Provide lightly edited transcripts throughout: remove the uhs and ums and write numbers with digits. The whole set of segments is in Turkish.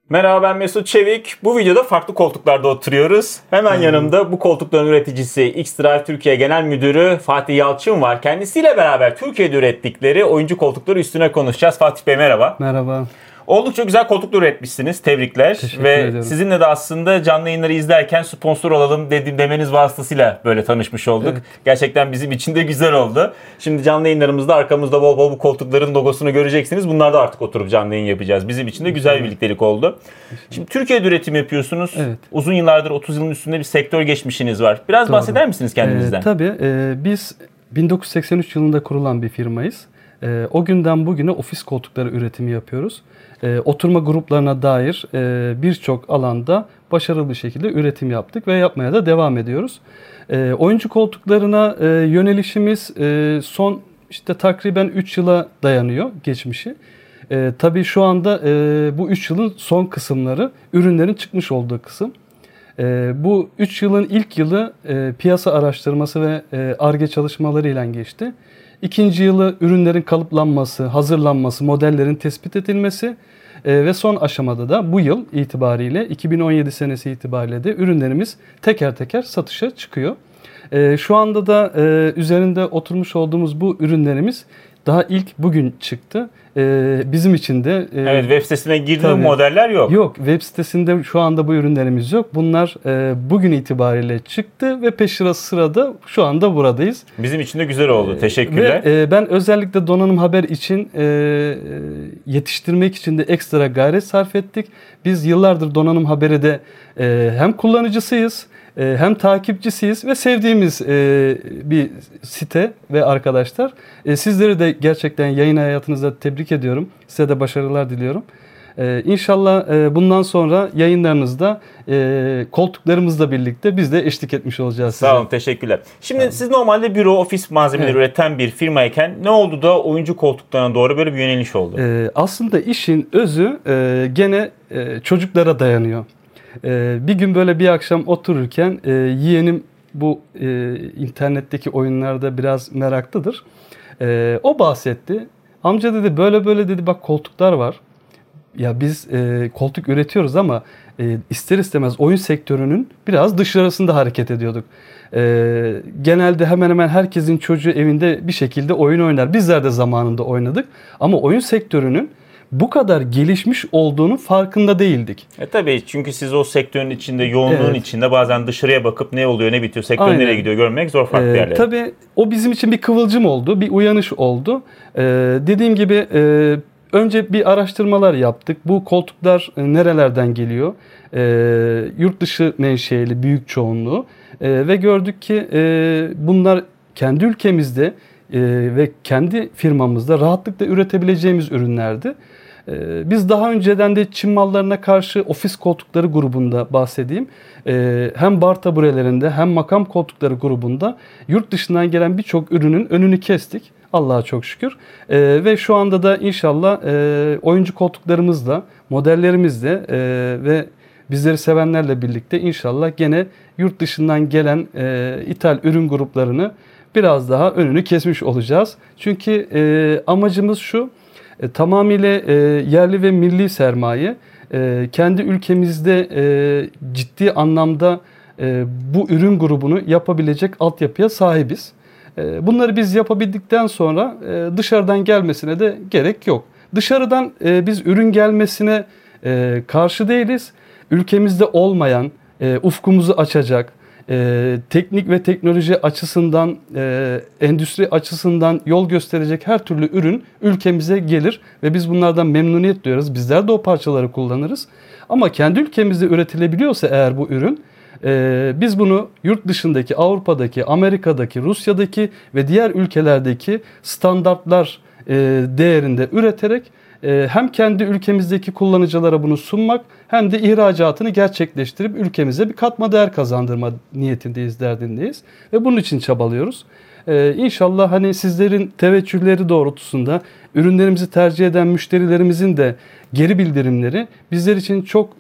Merhaba, ben Mesut Çevik. Bu videoda farklı koltuklarda oturuyoruz. Hemen yanımda bu koltukların üreticisi X-Drive Türkiye Genel Müdürü Fatih Yalçın var. Kendisiyle beraber Türkiye'de ürettikleri oyuncu koltukları üstüne konuşacağız. Fatih Bey merhaba. Merhaba. Oldukça güzel koltuklar üretmişsiniz. Tebrikler. Teşekkür Ve ediyorum. sizinle de aslında canlı yayınları izlerken sponsor olalım demeniz vasıtasıyla böyle tanışmış olduk. Evet. Gerçekten bizim için de güzel oldu. Şimdi canlı yayınlarımızda arkamızda bol bol bu koltukların logosunu göreceksiniz. Bunlarda artık oturup canlı yayın yapacağız. Bizim için de güzel bir birliktelik oldu. Şimdi Türkiye'de üretim yapıyorsunuz. Evet. Uzun yıllardır 30 yılın üstünde bir sektör geçmişiniz var. Biraz Doğru. bahseder misiniz kendinizden? Tabii. Biz 1983 yılında kurulan bir firmayız. O günden bugüne ofis koltukları üretimi yapıyoruz. Oturma gruplarına dair birçok alanda başarılı bir şekilde üretim yaptık ve yapmaya da devam ediyoruz. Oyuncu koltuklarına yönelişimiz son takriben 3 yıla dayanıyor geçmişi. Tabii şu anda bu 3 yılın son kısımları ürünlerin çıkmış olduğu kısım. Bu 3 yılın ilk yılı piyasa araştırması ve Ar-Ge çalışmalarıyla geçti. İkinci yılı ürünlerin kalıplanması, hazırlanması, modellerin tespit edilmesi ve son aşamada da bu yıl itibariyle 2017 senesi itibariyle de ürünlerimiz teker teker satışa çıkıyor. Şu anda da üzerinde oturmuş olduğumuz bu ürünlerimiz daha ilk bugün çıktı. Bizim için de... Evet, web sitesine girdiğim modeller yok. Yok, web sitesinde şu anda bu ürünlerimiz yok. Bunlar bugün itibariyle çıktı ve peş sırada şu anda buradayız. Bizim için de güzel oldu. Teşekkürler. Ve ben özellikle Donanım Haber için yetiştirmek için de ekstra gayret sarf ettik. Biz yıllardır Donanım Haber'e de hem kullanıcısıyız, hem takipçisiyiz ve sevdiğimiz bir site ve arkadaşlar. Sizleri de gerçekten yayın hayatınızda tebrik ediyorum. Size de başarılar diliyorum. İnşallah bundan sonra yayınlarınızda koltuklarımızla birlikte biz de eşlik etmiş olacağız size. Sağ olun, teşekkürler. Şimdi siz normalde büro, ofis malzemeleri üreten bir firmayken ne oldu da oyuncu koltuklarına doğru böyle bir yöneliş oldu? Aslında işin özü gene çocuklara dayanıyor. Bir gün böyle bir akşam otururken yeğenim bu internetteki oyunlarda biraz meraklıdır. O bahsetti. Amca dedi böyle böyle dedi bak koltuklar var. Ya biz koltuk üretiyoruz ama ister istemez oyun sektörünün biraz dışarısında hareket ediyorduk. Genelde hemen hemen herkesin çocuğu evinde bir şekilde oyun oynar. Bizler de zamanında oynadık. Ama oyun sektörünün bu kadar gelişmiş olduğunun farkında değildik. Tabii çünkü siz o sektörün içinde, yoğunluğun içinde bazen dışarıya bakıp ne oluyor, ne bitiyor, sektör nereye gidiyor görmek zor farklı yerler. Tabii o bizim için bir kıvılcım oldu, bir uyanış oldu. Dediğim gibi önce bir araştırmalar yaptık. Bu koltuklar nerelerden geliyor? Yurt dışı menşeli büyük çoğunluğu. Ve gördük ki bunlar kendi ülkemizde ve kendi firmamızda rahatlıkla üretebileceğimiz ürünlerdi. Biz daha önceden de Çin mallarına karşı ofis koltukları grubunda bahsedeyim. Hem bar taburelerinde hem makam koltukları grubunda yurt dışından gelen birçok ürünün önünü kestik. Allah'a çok şükür. Ve şu anda da inşallah oyuncu koltuklarımızla, modellerimizle ve bizleri sevenlerle birlikte inşallah gene yurt dışından gelen ithal ürün gruplarını biraz daha önünü kesmiş olacağız. Çünkü amacımız şu, tamamıyla yerli ve milli sermaye. Kendi ülkemizde ciddi anlamda bu ürün grubunu yapabilecek altyapıya sahibiz. Bunları biz yapabildikten sonra dışarıdan gelmesine de gerek yok. Dışarıdan biz ürün gelmesine karşı değiliz. Ülkemizde olmayan, ufkumuzu açacak, teknik ve teknoloji açısından, endüstri açısından yol gösterecek her türlü ürün ülkemize gelir ve biz bunlardan memnuniyet duyarız. Bizler de o parçaları kullanırız. Ama kendi ülkemizde üretilebiliyorsa eğer bu ürün, biz bunu yurt dışındaki, Avrupa'daki, Amerika'daki, Rusya'daki ve diğer ülkelerdeki standartlar değerinde üreterek hem kendi ülkemizdeki kullanıcılara bunu sunmak hem de ihracatını gerçekleştirip ülkemize bir katma değer kazandırma niyetindeyiz, derdindeyiz. Ve bunun için çabalıyoruz. İnşallah hani sizlerin teveccühleri doğrultusunda ürünlerimizi tercih eden müşterilerimizin de geri bildirimleri bizler için çok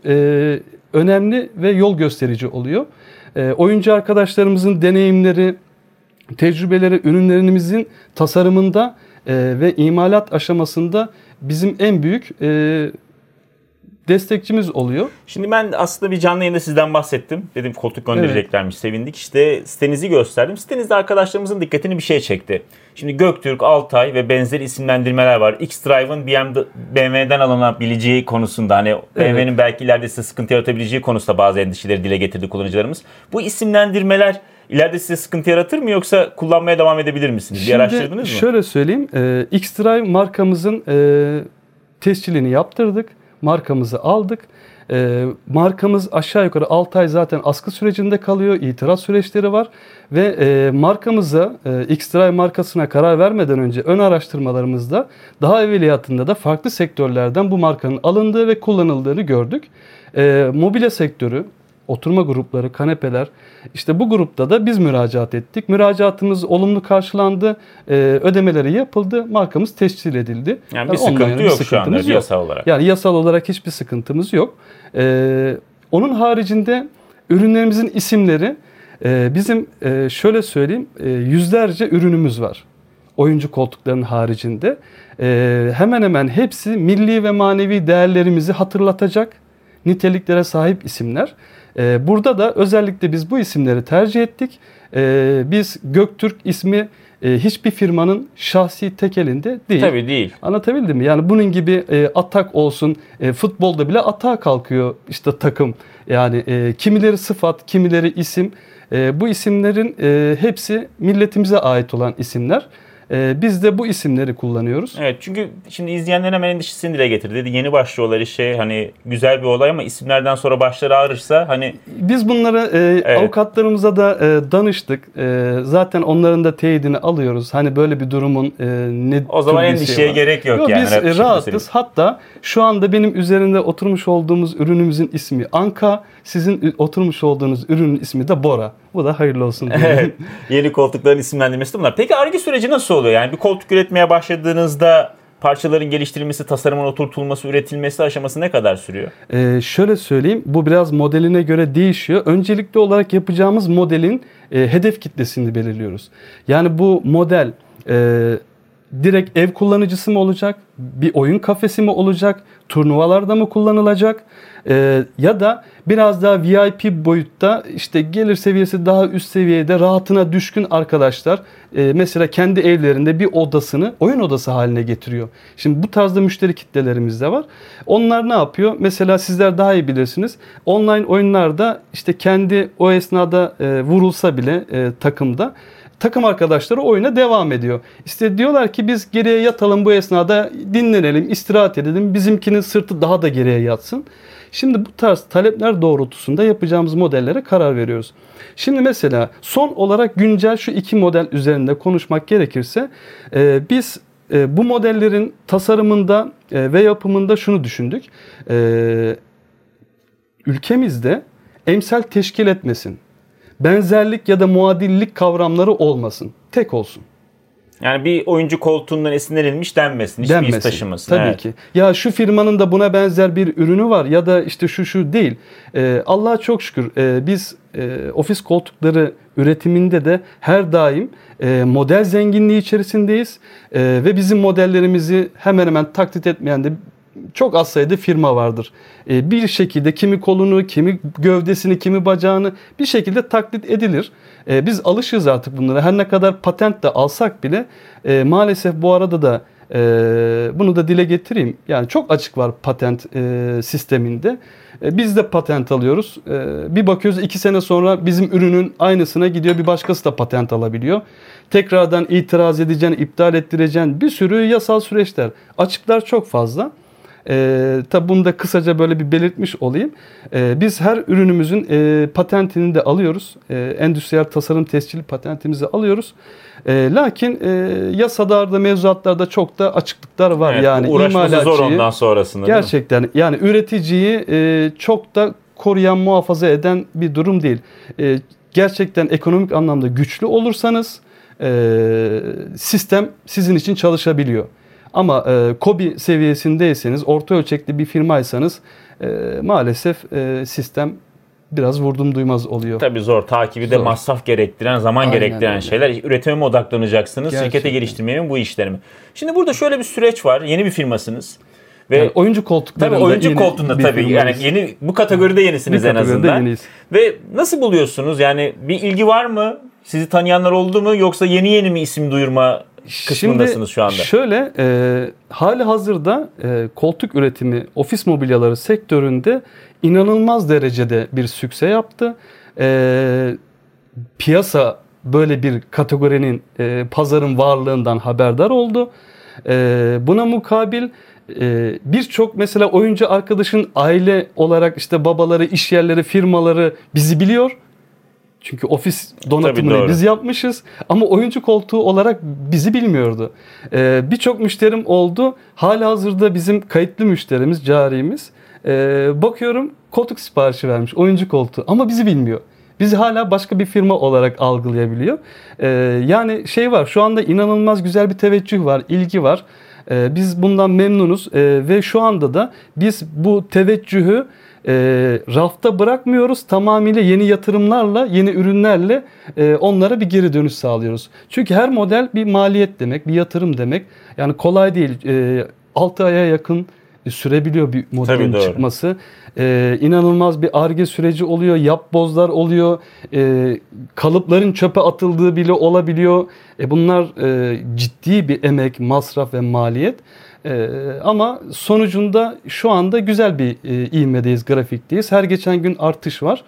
önemli ve yol gösterici oluyor. Oyuncu arkadaşlarımızın deneyimleri, tecrübeleri ürünlerimizin tasarımında ve imalat aşamasında bizim en büyük destekçimiz oluyor. Şimdi ben aslında bir canlı yayında sizden bahsettim. Dedim koltuk göndereceklermiş, sevindik. İşte sitenizi gösterdim. Sitenizde arkadaşlarımızın dikkatini bir şey çekti. Şimdi Göktürk, Altay ve benzeri isimlendirmeler var. X-Drive'ın BMW'den alınabileceği konusunda, hani BMW'nin belki ileride size sıkıntı yaratabileceği konusunda bazı endişeleri dile getirdi kullanıcılarımız. Bu isimlendirmeler ileride size sıkıntı yaratır mı, yoksa kullanmaya devam edebilir misiniz? Bir araştırdınız mı? Şöyle söyleyeyim. X-Drive markamızın tescilini yaptırdık. Markamızı aldık. Markamız aşağı yukarı 6 ay zaten askı sürecinde kalıyor. İtiraz süreçleri var. Ve markamıza, X-Drive markasına karar vermeden önce ön araştırmalarımızda daha evveliyatında da farklı sektörlerden bu markanın alındığı ve kullanıldığını gördük. Mobilya sektörü, oturma grupları, kanepeler, işte bu grupta da biz müracaat ettik. Müracaatımız olumlu karşılandı. Ödemeleri yapıldı. Markamız tescil edildi. Yani bir sıkıntı yok şu anda yasal olarak. Yani yasal olarak hiçbir sıkıntımız yok. Onun haricinde ürünlerimizin isimleri, bizim şöyle söyleyeyim, yüzlerce ürünümüz var. Oyuncu koltuklarının haricinde. Hemen hemen hepsi milli ve manevi değerlerimizi hatırlatacak niteliklere sahip isimler. Burada da özellikle biz bu isimleri tercih ettik. Biz Göktürk ismi hiçbir firmanın şahsi tek elinde değil. Tabii değil. Anlatabildim mi? Yani bunun gibi atak olsun, futbolda bile atağa kalkıyor işte takım. Yani kimileri sıfat, kimileri isim. Bu isimlerin hepsi milletimize ait olan isimler. Biz de bu isimleri kullanıyoruz. Evet, çünkü şimdi izleyenlerin hemen endişesini dile getirdi. Dedi yeni başlıyorlar işe, hani güzel bir olay ama isimlerden sonra başları ağrırsa hani... Biz bunları evet, avukatlarımıza da danıştık. Zaten onların da teyidini alıyoruz. Hani böyle bir durumun ne o zaman tür bir endişeye şey var. gerek yok yani. Biz rahatız. Hatta şu anda benim üzerinde oturmuş olduğumuz ürünümüzün ismi Anka. Sizin oturmuş olduğunuz ürünün ismi de Bora. Bu da hayırlı olsun diye. Evet. Yeni koltukların isimlendirmesi de bunlar. Peki Ar-Ge süreci nasıl oluyor? Yani bir koltuk üretmeye başladığınızda parçaların geliştirilmesi, tasarımın oturtulması, üretilmesi aşaması ne kadar sürüyor? Şöyle söyleyeyim. Bu biraz modeline göre değişiyor. Öncelikli olarak yapacağımız modelin hedef kitlesini belirliyoruz. Yani bu model direkt ev kullanıcısı mı olacak? Bir oyun kafesi mi olacak? Turnuvalarda mı kullanılacak? Ya da biraz daha VIP boyutta, işte gelir seviyesi daha üst seviyede, rahatına düşkün arkadaşlar mesela kendi evlerinde bir odasını oyun odası haline getiriyor. Şimdi bu tarzda müşteri kitlelerimiz de var. Onlar ne yapıyor? Mesela sizler daha iyi bilirsiniz. Online oyunlarda işte kendi o esnada vurulsa bile takımda, takım arkadaşları oyuna devam ediyor. İşte diyorlar ki biz geriye yatalım, bu esnada dinlenelim, istirahat edelim. Bizimkinin sırtı daha da geriye yatsın. Şimdi bu tarz talepler doğrultusunda yapacağımız modellere karar veriyoruz. Şimdi mesela son olarak güncel şu iki model üzerinde konuşmak gerekirse biz bu modellerin tasarımında ve yapımında şunu düşündük. Ülkemizde emsal teşkil etmesin. Benzerlik ya da muadillik kavramları olmasın. Tek olsun. Yani bir oyuncu koltuğundan esinlenilmiş denmesin. Hiçbir iz taşımasın. Tabii ki. Ya şu firmanın da buna benzer bir ürünü var ya da işte şu değil. Allah'a çok şükür biz ofis koltukları üretiminde de her daim model zenginliği içerisindeyiz. Ve bizim modellerimizi hemen hemen taklit etmeyen de çok az sayıda firma vardır. Bir şekilde kimi kolunu, kimi gövdesini, kimi bacağını bir şekilde taklit edilir. Biz alışığız artık bunlara. Her ne kadar patent de alsak bile maalesef bu arada da bunu da dile getireyim. Yani çok açık var patent sisteminde. Biz de patent alıyoruz. Bir bakıyoruz 2 sene sonra bizim ürünün aynısına gidiyor. Bir başkası da patent alabiliyor. Tekrardan itiraz edeceksin, iptal ettireceksin. Bir sürü yasal süreçler. Açıklar çok fazla. Tabi bunu da kısaca böyle bir belirtmiş olayım. Biz her ürünümüzün patentini de alıyoruz. Endüstriyel tasarım tescilli patentimizi alıyoruz. Lakin yasalarda, mevzuatlarda çok da açıklıklar var. Evet, yani uğraşması zor ondan sonrasında. Gerçekten yani üreticiyi çok da koruyan, muhafaza eden bir durum değil. Gerçekten ekonomik anlamda güçlü olursanız sistem sizin için çalışabiliyor. Ama KOBİ seviyesindeyseniz, orta ölçekli bir firmaysanız maalesef sistem biraz vurdum duymaz oluyor. Tabii zor. Takibi de masraf gerektiren, zaman gerektiren öyle şeyler. Üretime mi odaklanacaksınız? Gerçekten. Şirkete geliştirmeye mi, bu işleri mi? Şimdi burada şöyle bir süreç var. Yeni bir firmasınız. Ve yani oyuncu koltuklarında tabii oyuncu koltuğunda tabii yani yeni bu kategoride yenisiniz en azından. Yeniyiz. Ve nasıl buluyorsunuz? Yani bir ilgi var mı? Sizi tanıyanlar oldu mu yoksa yeni mi isim duyurma kısmındasınız şu anda? Şöyle hali hazırda koltuk üretimi, ofis mobilyaları sektöründe inanılmaz derecede bir sükse yaptı. Piyasa böyle bir kategorinin, pazarın varlığından haberdar oldu. Buna mukabil birçok mesela oyuncu arkadaşın aile olarak işte babaları, iş yerleri, firmaları bizi biliyor. Çünkü ofis donatımını biz yapmışız. Ama oyuncu koltuğu olarak bizi bilmiyordu. Birçok müşterim oldu. Halihazırda bizim kayıtlı müşterimiz, carimiz. Bakıyorum koltuk siparişi vermiş. Oyuncu koltuğu. Ama bizi bilmiyor. Bizi hala başka bir firma olarak algılayabiliyor. Yani var, şu anda inanılmaz güzel bir teveccüh var, ilgi var. Biz bundan memnunuz ve şu anda da biz bu teveccühü rafta bırakmıyoruz. Tamamıyla yeni yatırımlarla, yeni ürünlerle onlara bir geri dönüş sağlıyoruz. Çünkü her model bir maliyet demek, bir yatırım demek. Yani kolay değil. 6 aya yakın sürebiliyor bir modelin çıkması. İnanılmaz bir Ar-Ge süreci oluyor. Yapbozlar oluyor. Kalıpların çöpe atıldığı bile olabiliyor. Bunlar ciddi bir emek, masraf ve maliyet. Ama sonucunda şu anda güzel bir ivmedeyiz, grafikteyiz. Her geçen gün artış var.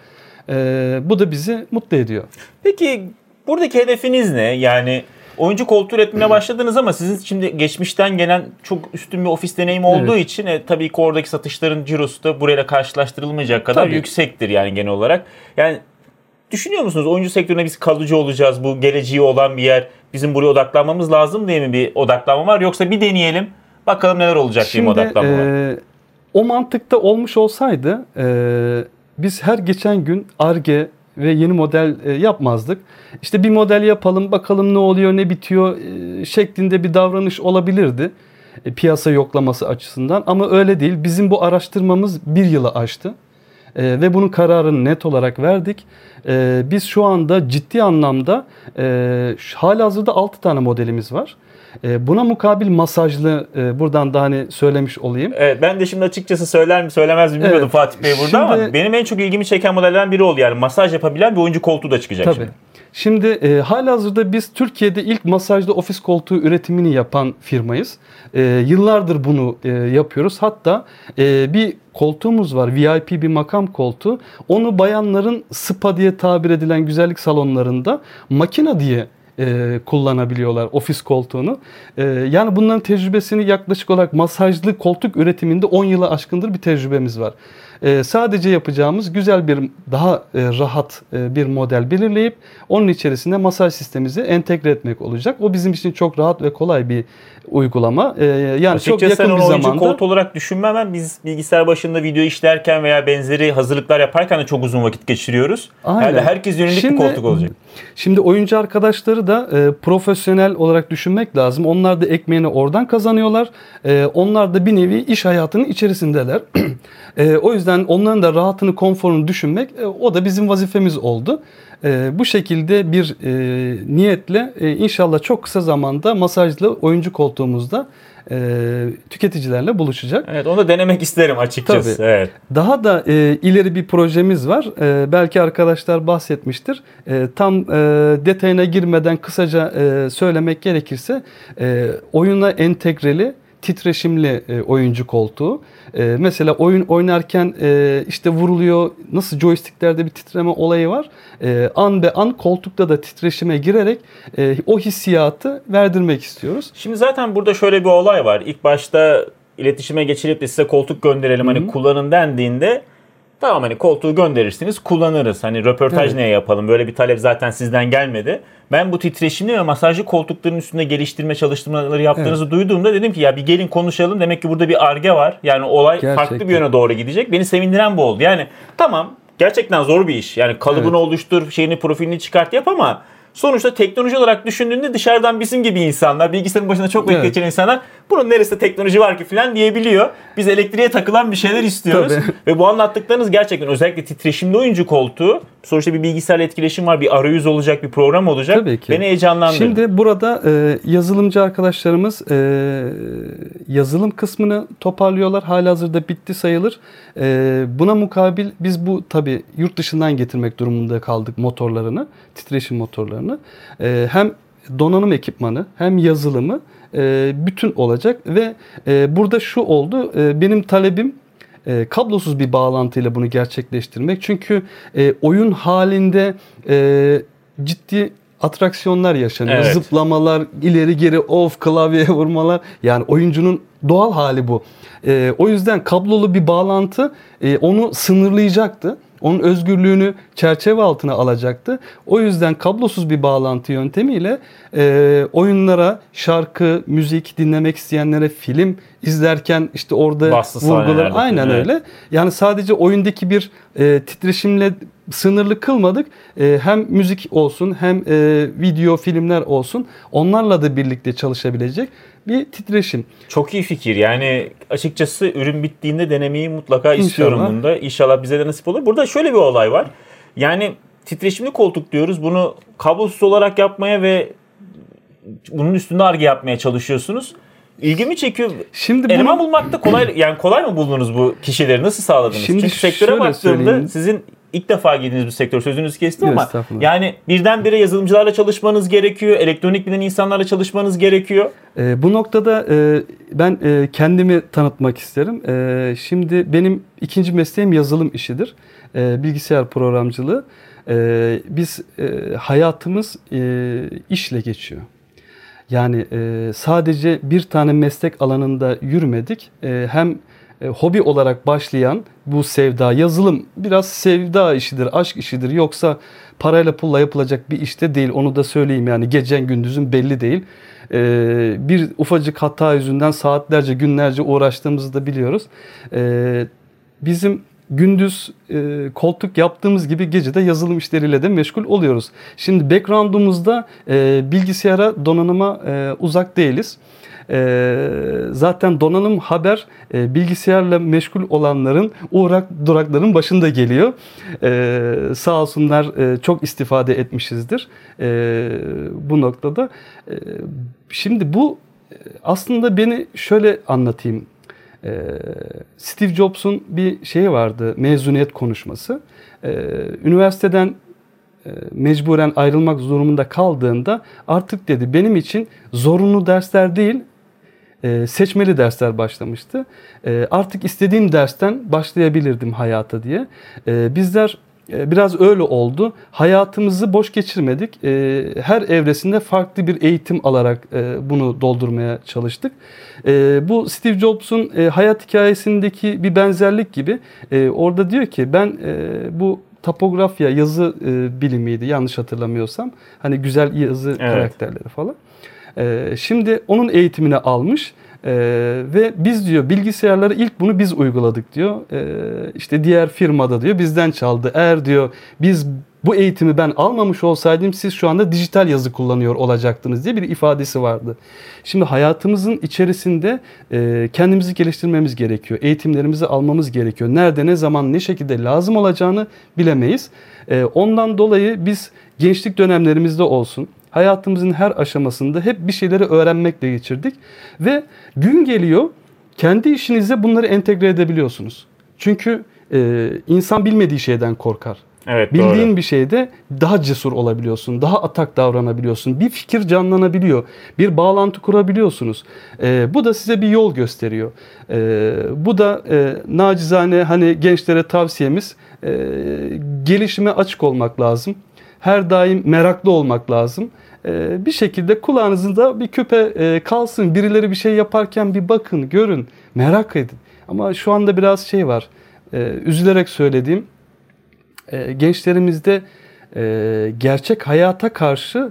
Bu da bizi mutlu ediyor. Peki buradaki hedefiniz ne? Yani oyuncu koltuğu üretmeye başladınız ama sizin şimdi geçmişten gelen çok üstün bir ofis deneyimi olduğu için tabii ki oradaki satışların cirosu da burayla karşılaştırılmayacak kadar yüksektir yani genel olarak. Yani düşünüyor musunuz oyuncu sektörüne biz kalıcı olacağız, bu geleceği olan bir yer, bizim buraya odaklanmamız lazım diye mi bir odaklanma var, yoksa bir deneyelim bakalım neler olacak diye mi odaklanma var? O mantıkta olmuş olsaydı biz her geçen gün Ar-Ge ve yeni model yapmazdık. İşte bir model yapalım, bakalım ne oluyor, ne bitiyor şeklinde bir davranış olabilirdi. Piyasa yoklaması açısından. Ama öyle değil. Bizim bu araştırmamız 1 yılı aştı. Ve bunun kararını net olarak verdik. Biz şu anda ciddi anlamda halihazırda 6 tane modelimiz var. Buna mukabil masajlı, buradan da hani söylemiş olayım. Evet, ben de şimdi açıkçası söyler mi söylemez mi bilmiyordum Fatih Bey burada, ama benim en çok ilgimi çeken modellerden biri oldu. Yani masaj yapabilen bir oyuncu koltuğu da çıkacak şimdi. Şimdi halihazırda biz Türkiye'de ilk masajlı ofis koltuğu üretimini yapan firmayız. Yıllardır bunu yapıyoruz. Hatta bir koltuğumuz var, VIP bir makam koltuğu. Onu bayanların spa diye tabir edilen güzellik salonlarında makina diye kullanabiliyorlar ofis koltuğunu. Yani bunların tecrübesini yaklaşık olarak masajlı koltuk üretiminde 10 yılı aşkındır bir tecrübemiz var. Sadece yapacağımız güzel bir daha rahat bir model belirleyip onun içerisine masaj sistemimizi entegre etmek olacak. O bizim için çok rahat ve kolay bir uygulama. Yani açıkçası çok yakın bir oyuncu zamanda. koltuğu olarak düşünmem. Biz bilgisayar başında video işlerken veya benzeri hazırlıklar yaparken de çok uzun vakit geçiriyoruz. Yani herkes yönelik bir koltuk olacak. Şimdi oyuncu arkadaşları da profesyonel olarak düşünmek lazım. Onlar da ekmeğini oradan kazanıyorlar. Onlar da bir nevi iş hayatının içerisindeler. O yüzden onların da rahatını, konforunu düşünmek o da bizim vazifemiz oldu. Bu şekilde bir niyetle inşallah çok kısa zamanda masajlı oyuncu koltuğumuzda tüketicilerle buluşacak. Evet, onu da denemek isterim açıkçası. Tabii. Evet. Daha da ileri bir projemiz var. Belki arkadaşlar bahsetmiştir. Tam detayına girmeden kısaca söylemek gerekirse oyuna entegreli titreşimli oyuncu koltuğu. Mesela oyun oynarken işte vuruluyor. Nasıl joysticklerde bir titreme olayı var. An be an koltukta da titreşime girerek o hissiyatı verdirmek istiyoruz. Şimdi zaten burada şöyle bir olay var. İlk başta iletişime geçirip de size koltuk gönderelim hani kullanın dendiğinde tamam hani koltuğu gönderirsiniz kullanırız. Hani röportaj neye yapalım, böyle bir talep zaten sizden gelmedi. Ben bu titreşimli ve masajlı koltukların üstünde geliştirme çalışmaları yaptığınızı duyduğumda dedim ki ya bir gelin konuşalım. Demek ki burada bir Ar-Ge var. Yani olay farklı bir yöne doğru gidecek. Beni sevindiren bu oldu. Yani tamam gerçekten zor bir iş. Yani kalıbını oluştur, şeyini profilini çıkart yap ama sonuçta teknoloji olarak düşündüğünde dışarıdan bizim gibi insanlar, bilgisayarın başında çok vakit geçiren insanlar bunun neresinde teknoloji var ki falan diyebiliyor. Biz elektriğe takılan bir şeyler istiyoruz. Ve bu anlattıklarınız gerçekten, özellikle titreşimli oyuncu koltuğu, sonuçta bir bilgisayarla etkileşim var, bir arayüz olacak, bir program olacak. Tabii ki. Beni heyecanlandırdı. Şimdi burada yazılımcı arkadaşlarımız yazılım kısmını toparlıyorlar. Halihazırda bitti sayılır. Buna mukabil biz bu tabii yurt dışından getirmek durumunda kaldık motorlarını, titreşim motorlarını. Hem donanım ekipmanı hem yazılımı bütün olacak ve burada şu oldu, benim talebim kablosuz bir bağlantıyla bunu gerçekleştirmek. Çünkü oyun halinde ciddi atraksiyonlar yaşanıyor. Evet. Zıplamalar, ileri geri klavyeye vurmalar. Yani oyuncunun doğal hali bu. O yüzden kablolu bir bağlantı onu sınırlayacaktı. Onun özgürlüğünü çerçeve altına alacaktı. O yüzden kablosuz bir bağlantı yöntemiyle oyunlara, şarkı, müzik dinlemek isteyenlere, film izlerken işte orada vurgular aynen evet. Öyle. Yani sadece oyundaki bir titreşimle sınırlı kılmadık. Hem müzik olsun hem video, filmler olsun. Onlarla da birlikte çalışabilecek bir titreşim. Çok iyi fikir. Yani açıkçası ürün bittiğinde denemeyi mutlaka istiyorum bunda. İnşallah bize de nasip olur. Burada şöyle bir olay var. Yani titreşimli koltuk diyoruz. Bunu kablosuz olarak yapmaya ve bunun üstünde Ar-Ge yapmaya çalışıyorsunuz. İlgimi çekiyor. Şimdi eleman bulmakta kolay, yani kolay mı buldunuz bu kişileri? Nasıl sağladınız? Çünkü sektöre baktığımda sizin ilk defa girdiğiniz bir sektör, sözünüzü kestim ama yani birdenbire yazılımcılarla çalışmanız gerekiyor, elektronik bilen insanlarla çalışmanız gerekiyor. Bu noktada ben kendimi tanıtmak isterim. Şimdi benim ikinci mesleğim yazılım işidir. Bilgisayar programcılığı. Biz hayatımız işle geçiyor. Yani sadece bir tane meslek alanında yürümedik. Hem hobi olarak başlayan bu sevda, yazılım biraz sevda işidir, aşk işidir. Yoksa parayla pulla yapılacak bir işte değil. Onu da söyleyeyim, yani gecen gündüzün belli değil. Bir ufacık hata yüzünden saatlerce, günlerce uğraştığımızı da biliyoruz. Bizim gündüz koltuk yaptığımız gibi gece de yazılım işleriyle de meşgul oluyoruz. Şimdi background'umuzda bilgisayara, donanıma uzak değiliz. Zaten donanım haber bilgisayarla meşgul olanların, uğrak durakların başında geliyor. Sağ olsunlar, çok istifade etmişizdir bu noktada. Şimdi bu aslında, beni şöyle anlatayım. Steve Jobs'un bir şeyi vardı, mezuniyet konuşması. Üniversiteden mecburen ayrılmak durumunda kaldığında artık dedi, benim için zorunlu dersler değil, seçmeli dersler başlamıştı. Artık istediğim dersten başlayabilirdim hayata diye. Bizler biraz öyle oldu. Hayatımızı boş geçirmedik. Her evresinde farklı bir eğitim alarak bunu doldurmaya çalıştık. Bu Steve Jobs'un hayat hikayesindeki bir benzerlik gibi. Orada diyor ki, ben bu topografya, yazı bilimiydi yanlış hatırlamıyorsam. Hani güzel yazı karakterleri falan. Şimdi onun eğitimini almış. Ve biz diyor, bilgisayarları ilk bunu biz uyguladık diyor. İşte diğer firmada diyor bizden çaldı. Eğer diyor biz bu eğitimi ben almamış olsaydım siz şu anda dijital yazı kullanıyor olacaktınız diye bir ifadesi vardı. Şimdi hayatımızın içerisinde kendimizi geliştirmemiz gerekiyor. Eğitimlerimizi almamız gerekiyor. Nerede, ne zaman, ne şekilde lazım olacağını bilemeyiz. Ondan dolayı biz gençlik dönemlerimizde olsun, hayatımızın her aşamasında hep bir şeyleri öğrenmekle geçirdik. Ve gün geliyor, kendi işinize bunları entegre edebiliyorsunuz. Çünkü insan bilmediği şeyden korkar. Evet, bildiğin doğru. Bir şeyde daha cesur olabiliyorsun, daha atak davranabiliyorsun. Bir fikir canlanabiliyor, bir bağlantı kurabiliyorsunuz. Bu da size bir yol gösteriyor. Bu da nacizane hani gençlere tavsiyemiz, gelişime açık olmak lazım. Her daim meraklı olmak lazım. Bir şekilde kulağınızda bir küpe kalsın. Birileri bir şey yaparken bir bakın, görün, merak edin. Ama şu anda biraz şey var, üzülerek söylediğim, gençlerimizde gerçek hayata karşı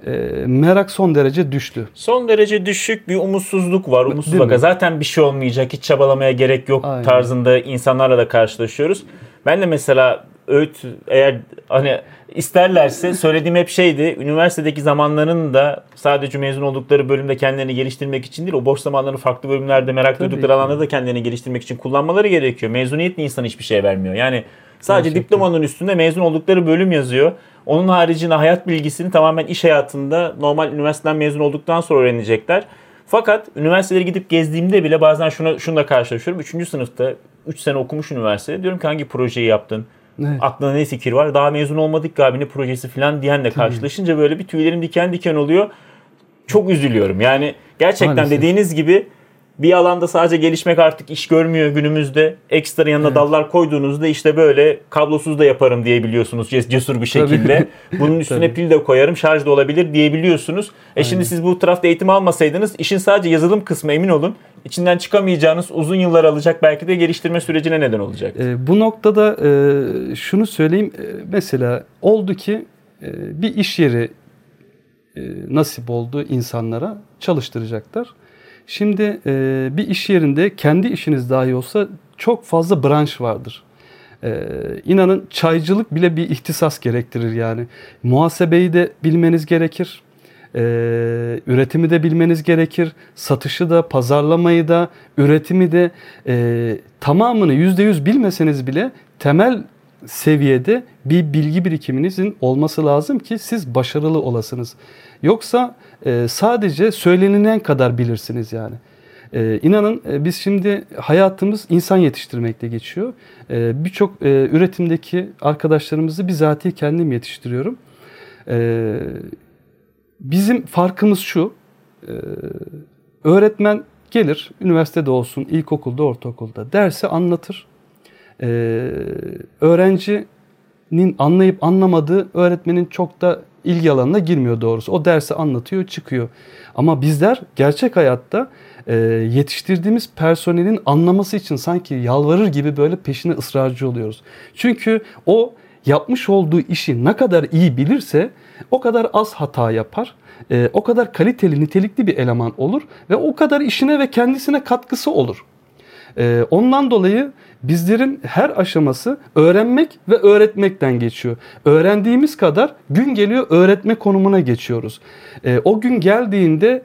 merak son derece düştü. Son derece düşük bir umutsuzluk var. Umutsuzluk. Zaten bir şey olmayacak, hiç çabalamaya gerek yok. Aynen. Tarzında insanlarla da karşılaşıyoruz. Ben de mesela öğüt, eğer hani isterlerse, söylediğim hep şeydi. Üniversitedeki zamanlarının da sadece mezun oldukları bölümde kendilerini geliştirmek için değil, o boş zamanlarını farklı bölümlerde merak duydukları alanda da kendilerini geliştirmek için kullanmaları gerekiyor. Mezuniyet insan hiçbir şey vermiyor. Yani sadece diplomanın üstünde mezun oldukları bölüm yazıyor. Onun haricinde hayat bilgisini tamamen iş hayatında normal üniversiteden mezun olduktan sonra öğrenecekler. Fakat üniversitelere gidip gezdiğimde bile bazen şununla karşılaşıyorum. 3. sınıfta 3 sene okumuş üniversitede. Diyorum ki hangi projeyi yaptın? Evet. Aklına ne fikir var? Daha mezun olmadık galiba, ne projesi falan diyenle karşılaşınca böyle bir tüylerim diken diken oluyor. Çok üzülüyorum. Yani gerçekten maalesef dediğiniz gibi bir alanda sadece gelişmek artık iş görmüyor günümüzde. Ekstra yanına dallar koyduğunuzda işte böyle kablosuz da yaparım diyebiliyorsunuz cesur bir şekilde. Bunun üstüne pil de koyarım, şarj da olabilir diyebiliyorsunuz. Şimdi siz bu tarafta eğitim almasaydınız işin sadece yazılım kısmı, emin olun, içinden çıkamayacağınız, uzun yıllar alacak belki de geliştirme sürecine neden olacak. Bu noktada şunu söyleyeyim. Mesela oldu ki bir iş yeri nasip oldu insanlara, çalıştıracaklar. Şimdi bir iş yerinde kendi işiniz dahi olsa çok fazla branş vardır. İnanın çaycılık bile bir ihtisas gerektirir yani. Muhasebeyi de bilmeniz gerekir. Üretimi de bilmeniz gerekir. Satışı da, pazarlamayı da, üretimi de tamamını %100 bilmeseniz bile temel seviyede bir bilgi birikiminizin olması lazım ki siz başarılı olasınız. Yoksa sadece söylenilen kadar bilirsiniz yani. İnanın biz şimdi hayatımız insan yetiştirmekle geçiyor. Birçok üretimdeki arkadaşlarımızı bizatihi kendim yetiştiriyorum. Bizim farkımız şu. Öğretmen gelir, üniversitede olsun, ilkokulda, ortaokulda dersi anlatır. Öğrencinin anlayıp anlamadığı öğretmenin çok da ilgi alanına girmiyor doğrusu. O dersi anlatıyor, çıkıyor. Ama bizler gerçek hayatta yetiştirdiğimiz personelin anlaması için sanki yalvarır gibi böyle peşine ısrarcı oluyoruz. Çünkü o yapmış olduğu işi ne kadar iyi bilirse o kadar az hata yapar. O kadar kaliteli, nitelikli bir eleman olur ve o kadar işine ve kendisine katkısı olur. Ondan dolayı bizlerin her aşaması öğrenmek ve öğretmekten geçiyor. Öğrendiğimiz kadar gün geliyor öğretme konumuna geçiyoruz. O gün geldiğinde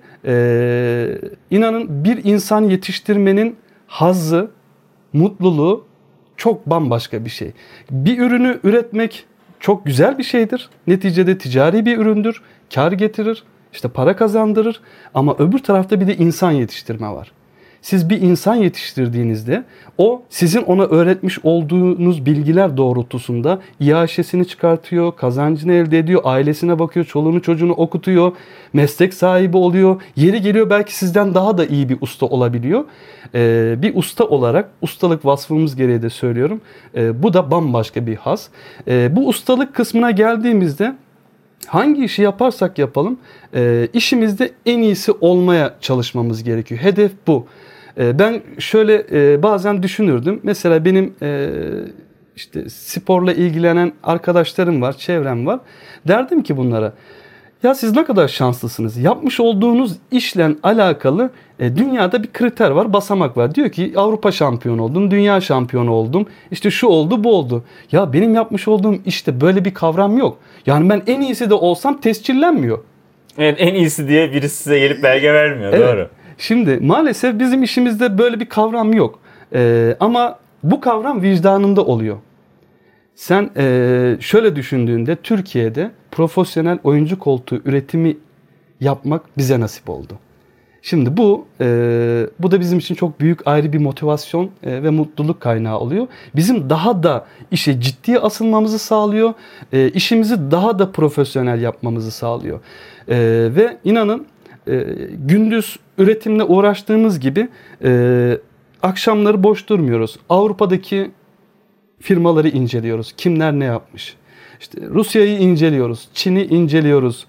inanın bir insan yetiştirmenin hazzı, mutluluğu çok bambaşka bir şey. Bir ürünü üretmek çok güzel bir şeydir. Neticede ticari bir üründür. Kar getirir, işte para kazandırır. Ama öbür tarafta bir de insan yetiştirme var. Siz bir insan yetiştirdiğinizde o sizin ona öğretmiş olduğunuz bilgiler doğrultusunda İAŞ'sini çıkartıyor, kazancını elde ediyor, ailesine bakıyor, çoluğunu çocuğunu okutuyor, meslek sahibi oluyor. Yeri geliyor belki sizden daha da iyi bir usta olabiliyor. Bir usta olarak, ustalık vasfımız gereği de söylüyorum, bu da bambaşka bir haz. Bu ustalık kısmına geldiğimizde hangi işi yaparsak yapalım işimizde en iyisi olmaya çalışmamız gerekiyor. Hedef bu. Ben şöyle bazen düşünürdüm. Mesela benim işte sporla ilgilenen arkadaşlarım var, çevrem var. Derdim ki bunlara, ya siz ne kadar şanslısınız. Yapmış olduğunuz işle alakalı dünyada bir kriter var, basamak var. Diyor ki Avrupa şampiyonu oldum, dünya şampiyonu oldum. İşte şu oldu, bu oldu. Ya benim yapmış olduğum işte böyle bir kavram yok. Yani ben en iyisi de olsam tescillenmiyor. Evet, en iyisi diye birisi size gelip belge vermiyor. Evet. Doğru. Şimdi maalesef bizim işimizde böyle bir kavram yok. Ama bu kavram vicdanında oluyor. Sen şöyle düşündüğünde Türkiye'de profesyonel oyuncu koltuğu üretimi yapmak bize nasip oldu. Şimdi bu da bizim için çok büyük ayrı bir motivasyon ve mutluluk kaynağı oluyor. Bizim daha da işe ciddiye asılmamızı sağlıyor. İşimizi daha da profesyonel yapmamızı sağlıyor. Ve inanın gündüz üretimle uğraştığımız gibi akşamları boş durmuyoruz. Avrupa'daki firmaları inceliyoruz. Kimler ne yapmış? İşte Rusya'yı inceliyoruz. Çin'i inceliyoruz.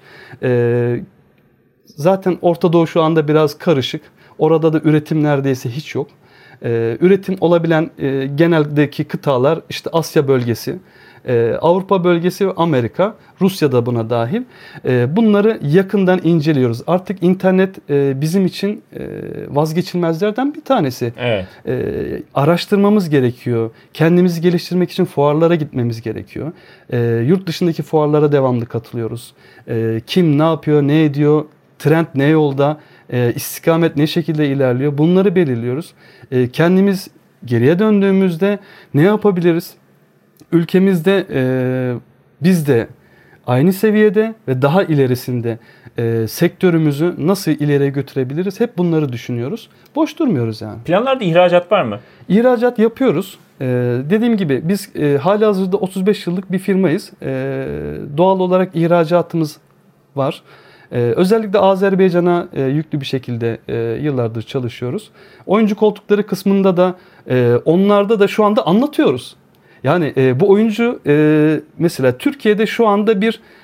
Zaten Orta Doğu şu anda biraz karışık. Orada da üretim neredeyse hiç yok. Üretim olabilen geneldeki kıtalar işte Asya bölgesi, Avrupa bölgesi ve Amerika, Rusya da buna dahil. Bunları yakından inceliyoruz. Artık internet bizim için vazgeçilmezlerden bir tanesi. Evet. Araştırmamız gerekiyor. Kendimizi geliştirmek için fuarlara gitmemiz gerekiyor. Yurt dışındaki fuarlara devamlı katılıyoruz. Kim ne yapıyor, ne ediyor, trend ne yolda, istikamet ne şekilde ilerliyor, bunları belirliyoruz. Kendimiz geriye döndüğümüzde ne yapabiliriz? Ülkemizde biz de aynı seviyede ve daha ilerisinde sektörümüzü nasıl ileriye götürebiliriz? Hep bunları düşünüyoruz. Boş durmuyoruz yani. Planlarda ihracat var mı? İhracat yapıyoruz. Dediğim gibi biz halihazırda 35 yıllık bir firmayız. Doğal olarak ihracatımız var. Özellikle Azerbaycan'a yüklü bir şekilde yıllardır çalışıyoruz. Oyuncu koltukları kısmında da onlarda da şu anda anlatıyoruz. Yani bu oyuncu mesela Türkiye'de şu anda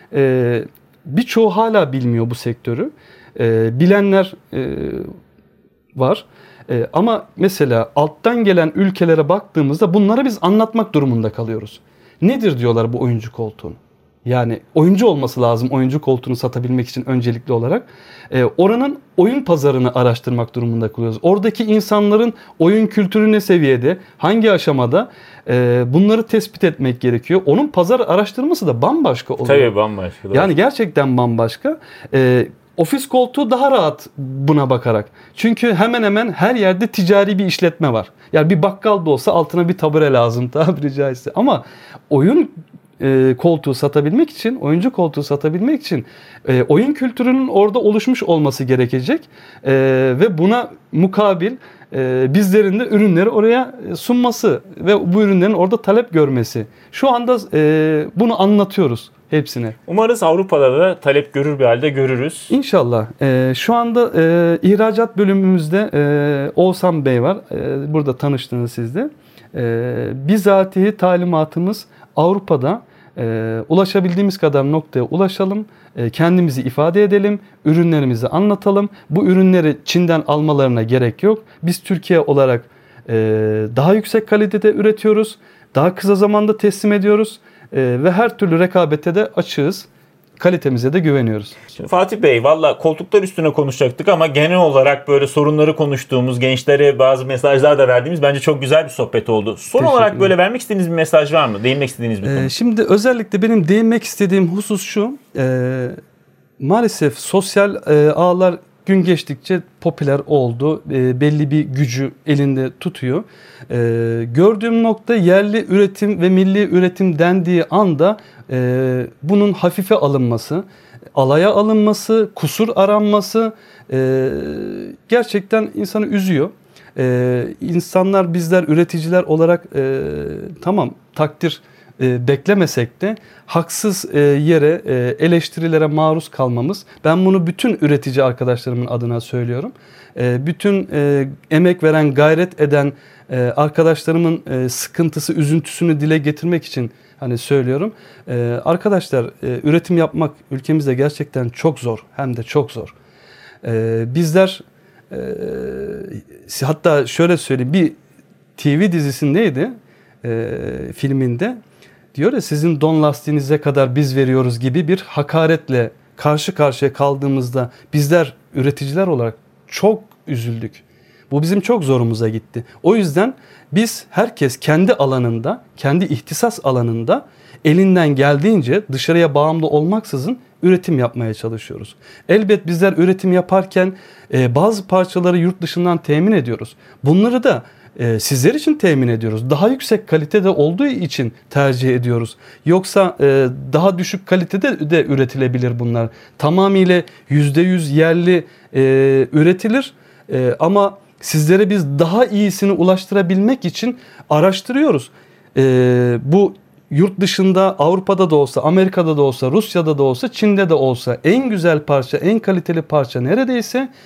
birçoğu hala bilmiyor bu sektörü. Bilenler var. Ama mesela alttan gelen ülkelere baktığımızda bunları biz anlatmak durumunda kalıyoruz. Nedir diyorlar bu oyuncu koltuğun? Yani oyuncu olması lazım oyuncu koltuğunu satabilmek için öncelikli olarak. Oranın oyun pazarını araştırmak durumunda kalıyoruz. Oradaki insanların oyun kültürü ne seviyede, hangi aşamada bunları tespit etmek gerekiyor. Onun pazar araştırması da bambaşka oluyor. Tabii bambaşka. Yani gerçekten bambaşka. Ofis koltuğu daha rahat buna bakarak. Çünkü hemen hemen her yerde ticari bir işletme var. Yani bir bakkal da olsa altına bir tabure lazım tabiri caizse. Ama oyun koltuğu satabilmek için, oyuncu koltuğu satabilmek için oyun kültürünün orada oluşmuş olması gerekecek. Ve buna mukabil bizlerin de ürünleri oraya sunması ve bu ürünlerin orada talep görmesi. Şu anda bunu anlatıyoruz hepsine. Umarız Avrupa'da da talep görür bir halde görürüz. İnşallah. Şu anda ihracat bölümümüzde Oğuzhan Bey var. Burada tanıştınız siz de. Bizatihi talimatımız Avrupa'da ulaşabildiğimiz kadar noktaya ulaşalım, kendimizi ifade edelim, ürünlerimizi anlatalım. Bu ürünleri Çin'den almalarına gerek yok. Biz Türkiye olarak daha yüksek kalitede üretiyoruz, daha kısa zamanda teslim ediyoruz ve her türlü rekabete de açığız. Kalitemize de güveniyoruz. Şimdi Fatih Bey, valla koltuklar üstüne konuşacaktık ama genel olarak böyle sorunları konuştuğumuz, gençlere bazı mesajlar da verdiğimiz bence çok güzel bir sohbet oldu. Son olarak böyle vermek istediğiniz bir mesaj var mı? Değinmek istediğiniz bir konu. Şimdi özellikle benim değinmek istediğim husus şu. Maalesef sosyal ağlar gün geçtikçe popüler oldu. Belli bir gücü elinde tutuyor. Gördüğüm nokta yerli üretim ve milli üretim dendiği anda bunun hafife alınması, alaya alınması, kusur aranması gerçekten insanı üzüyor. İnsanlar, bizler üreticiler olarak tamam takdir beklemesek de haksız yere eleştirilere maruz kalmamız. Ben bunu bütün üretici arkadaşlarımın adına söylüyorum. Bütün emek veren, gayret eden arkadaşlarımın sıkıntısı, üzüntüsünü dile getirmek için hani söylüyorum. Arkadaşlar, üretim yapmak ülkemizde gerçekten çok zor. Hem de çok zor. Bizler hatta şöyle söyleyeyim, bir TV dizisindeydi, filminde diyor ya, sizin don lastiğinize kadar biz veriyoruz gibi bir hakaretle karşı karşıya kaldığımızda bizler üreticiler olarak çok üzüldük. Bu bizim çok zorumuza gitti. O yüzden biz herkes kendi alanında, kendi ihtisas alanında elinden geldiğince dışarıya bağımlı olmaksızın üretim yapmaya çalışıyoruz. Elbet bizler üretim yaparken bazı parçaları yurt dışından temin ediyoruz. Bunları da sizler için temin ediyoruz. Daha yüksek kalitede olduğu için tercih ediyoruz. Yoksa daha düşük kalitede de üretilebilir bunlar. Tamamıyla %100 yerli üretilir. Ama sizlere biz daha iyisini ulaştırabilmek için araştırıyoruz. Bu yurt dışında, Avrupa'da da olsa, Amerika'da da olsa, Rusya'da da olsa, Çin'de de olsa en güzel parça, en kaliteli parça neredeyse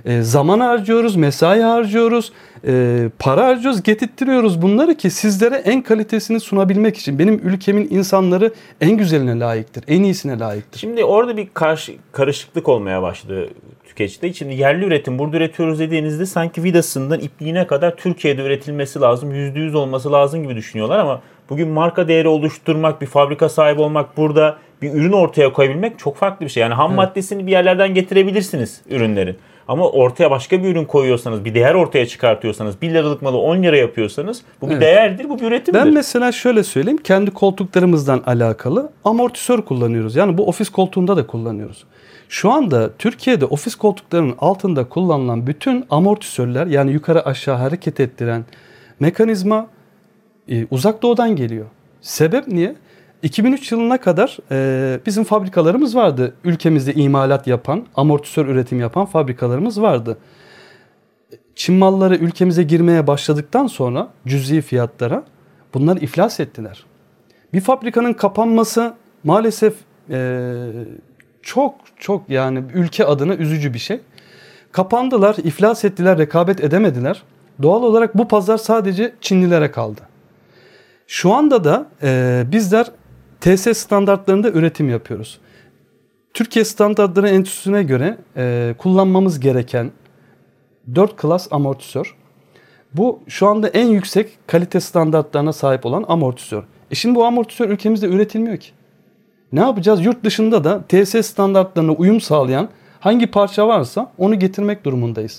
Zaman harcıyoruz, mesai harcıyoruz, para harcıyoruz, getirtiyoruz bunları ki sizlere en kalitesini sunabilmek için. Benim ülkemin insanları en güzeline layıktır, en iyisine layıktır. Şimdi orada bir karışıklık olmaya başladı tüketicide. Şimdi yerli üretim, burada üretiyoruz dediğinizde sanki vidasından ipliğine kadar Türkiye'de üretilmesi lazım, %100 olması lazım gibi düşünüyorlar ama bugün marka değeri oluşturmak, bir fabrika sahibi olmak, burada bir ürün ortaya koyabilmek çok farklı bir şey. Yani ham maddesini bir yerlerden getirebilirsiniz ürünlerin. Ama ortaya başka bir ürün koyuyorsanız, bir değer ortaya çıkartıyorsanız, 1 liralık malı 10 lira yapıyorsanız bu bir değerdir, bu bir üretimdir. Ben mesela şöyle söyleyeyim, kendi koltuklarımızdan alakalı amortisör kullanıyoruz. Yani bu ofis koltuğunda da kullanıyoruz. Şu anda Türkiye'de ofis koltuklarının altında kullanılan bütün amortisörler, yani yukarı aşağı hareket ettiren mekanizma Uzak Doğu'dan geliyor. Sebep niye? 2003 yılına kadar bizim fabrikalarımız vardı. Ülkemizde imalat yapan, amortisör üretim yapan fabrikalarımız vardı. Çin malları ülkemize girmeye başladıktan sonra cüzi fiyatlara bunlar iflas ettiler. Bir fabrikanın kapanması maalesef çok yani ülke adına üzücü bir şey. Kapandılar, iflas ettiler, rekabet edemediler. Doğal olarak bu pazar sadece Çinlilere kaldı. Şu anda da bizler TS standartlarında üretim yapıyoruz. Türkiye Standartları Enstitüsü'ne göre kullanmamız gereken 4 klas amortisör. Bu şu anda en yüksek kalite standartlarına sahip olan amortisör. Şimdi bu amortisör ülkemizde üretilmiyor ki. Ne yapacağız? Yurt dışında da TS standartlarına uyum sağlayan hangi parça varsa onu getirmek durumundayız.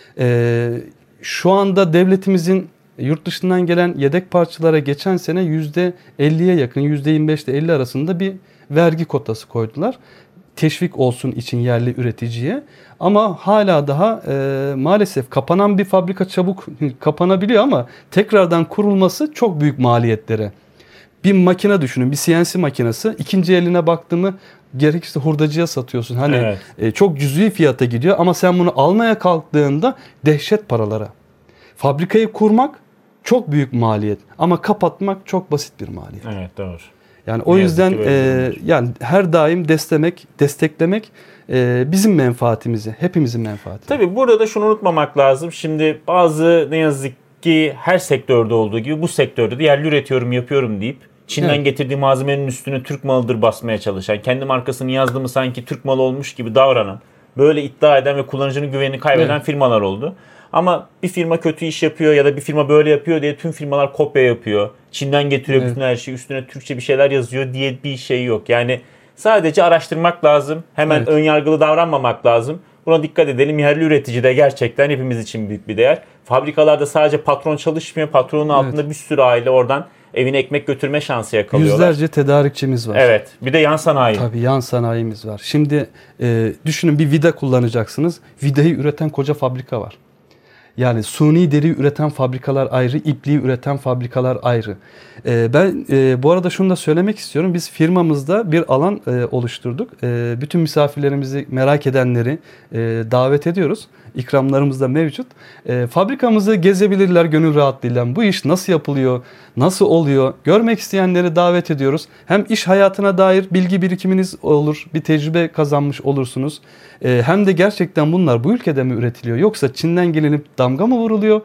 Şu anda devletimizin yurt dışından gelen yedek parçalara geçen sene %50'ye yakın, %25 ile 50 arasında bir vergi kotası koydular. Teşvik olsun için yerli üreticiye. Ama hala daha maalesef kapanan bir fabrika çabuk kapanabiliyor ama tekrardan kurulması çok büyük maliyetlere. Bir makine düşünün, bir CNC makinesi. İkinci eline baktığımı gerekirse hurdacıya satıyorsun. Hani çok cüzi fiyata gidiyor ama sen bunu almaya kalktığında dehşet paralara. Fabrikayı kurmak çok büyük maliyet ama kapatmak çok basit bir maliyet. Evet, doğru. Yani o yüzden yani her daim desteklemek bizim menfaatimizi, hepimizin menfaati. Tabii burada da şunu unutmamak lazım. Şimdi bazı ne yazık ki her sektörde olduğu gibi bu sektörde de yerli üretiyorum, yapıyorum deyip Çin'den getirdiği malzemenin üstüne Türk malıdır basmaya çalışan, kendi markasını yazdı mı sanki Türk malı olmuş gibi davranan, böyle iddia eden ve kullanıcının güvenini kaybeden firmalar oldu. Ama bir firma kötü iş yapıyor ya da bir firma böyle yapıyor diye tüm firmalar kopya yapıyor. Çin'den getiriyor bütün her şeyi, üstüne Türkçe bir şeyler yazıyor diye bir şey yok. Yani sadece araştırmak lazım. Hemen önyargılı davranmamak lazım. Buna dikkat edelim. Yerli üretici de gerçekten hepimiz için büyük bir değer. Fabrikalarda sadece patron çalışmıyor. Patronun altında bir sürü aile oradan evine ekmek götürme şansı yakalıyorlar. Yüzlerce tedarikçimiz var. Evet. Bir de yan sanayi. Tabii yan sanayimiz var. Şimdi düşünün, bir vida kullanacaksınız. Vidayı üreten koca fabrika var. Yani suni deri üreten fabrikalar ayrı, ipliği üreten fabrikalar ayrı. Ben bu arada şunu da söylemek istiyorum. Biz firmamızda bir alan oluşturduk. Bütün misafirlerimizi, merak edenleri davet ediyoruz. İkramlarımız da mevcut. Fabrikamızı gezebilirler gönül rahatlığıyla. Bu iş nasıl yapılıyor, nasıl oluyor? Görmek isteyenleri davet ediyoruz. Hem iş hayatına dair bilgi birikiminiz olur, bir tecrübe kazanmış olursunuz. Hem de gerçekten bunlar bu ülkede mi üretiliyor yoksa Çin'den gelinip damga mı vuruluyor?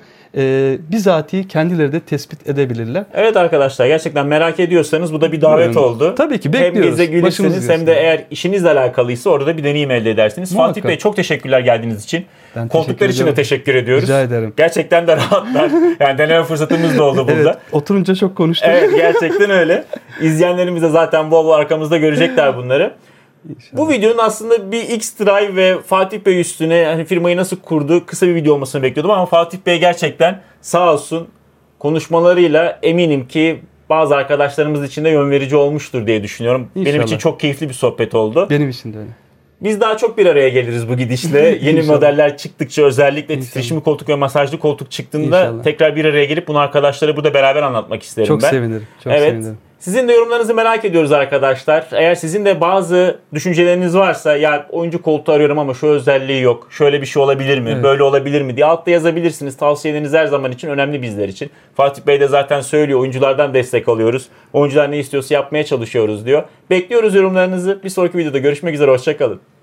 Bizatihi kendileri de tespit edebilirler. Evet arkadaşlar, gerçekten merak ediyorsanız bu da bir davet oldu. Tabii ki bekliyoruz. Hem bize gülürseniz hem de eğer işinizle alakalıysa orada da bir deneyim elde edersiniz. Muhakkak. Fatih Bey, çok teşekkürler geldiğiniz için. Koltuklar için de teşekkür ediyoruz. Rica ederim. Gerçekten de rahatlar. Yani deneme fırsatımız da oldu burada. Evet, oturunca çok konuştuk. Evet, gerçekten öyle. İzleyenlerimiz de zaten bol bol arkamızda görecekler bunları. İnşallah. Bu videonun aslında bir X-Drive ve Fatih Bey üstüne hani firmayı nasıl kurdu kısa bir video olmasını bekliyordum ama Fatih Bey gerçekten sağ olsun konuşmalarıyla eminim ki bazı arkadaşlarımız için de yön verici olmuştur diye düşünüyorum. İnşallah. Benim için çok keyifli bir sohbet oldu. Benim için de öyle. Biz daha çok bir araya geliriz bu gidişle. Yeni modeller çıktıkça, özellikle titreşimli koltuk ve masajlı koltuk çıktığında tekrar bir araya gelip bunu arkadaşlara burada beraber anlatmak isterim çok ben. Sevinirim. Çok sevinirim. Sizin de yorumlarınızı merak ediyoruz arkadaşlar. Eğer sizin de bazı düşünceleriniz varsa, ya oyuncu koltuğu arıyorum ama şu özelliği yok, şöyle bir şey olabilir mi, böyle olabilir mi diye altta yazabilirsiniz. Tavsiyeleriniz her zaman için önemli bizler için. Fatih Bey de zaten söylüyor, oyunculardan destek alıyoruz. Oyuncular ne istiyorsa yapmaya çalışıyoruz diyor. Bekliyoruz yorumlarınızı. Bir sonraki videoda görüşmek üzere, hoşça kalın.